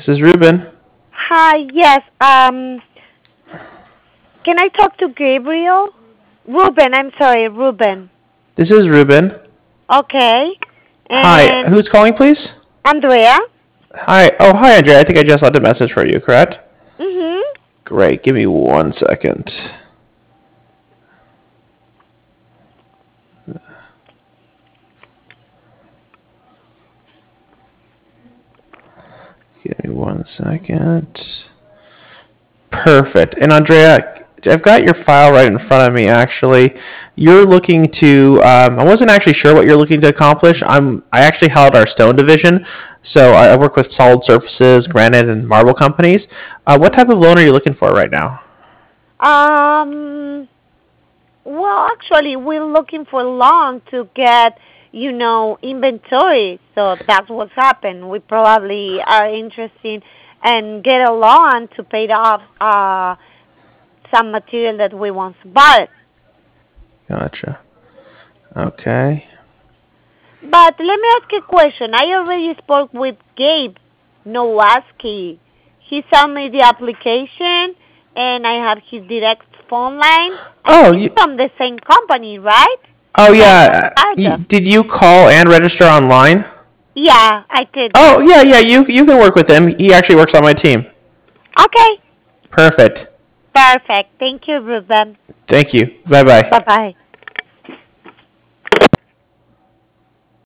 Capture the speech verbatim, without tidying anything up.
This is Ruben. Hi, yes. Um, can I talk to Gabriel? Ruben, I'm sorry, Ruben. This is Ruben. Okay. Hi, And who's calling, please? Andrea? Hi. Oh, hi, Andrea. I think I just left a message for you, correct? Mm-hmm. Great. Give me one second. Give me one second. Perfect. And Andrea, I've got your file right in front of me, actually. You're looking to, um, I wasn't actually sure what you're looking to accomplish. I'm, I actually held our stone division, so I I work with solid surfaces, granite, and marble companies. Uh, what type of loan are you looking for right now? Um, well, actually, we're looking for loan to get, you know, inventory. So that's what's happened. We probably are interested and get a loan to pay off uh some material that we want to buy. Gotcha. Okay. But let me ask you a question. I already spoke with Gabe Nowaski. He sent me the application, and I have his direct phone line, and Oh, he's you, from the same company, right? oh Daniel yeah. Y- Sarda. Did you call and register online? Yeah, I did. Oh yeah, yeah. You you can work with him. He actually works on my team. Okay, Perfect. perfect. Thank you, Ruben. Thank you. Bye bye. Bye bye.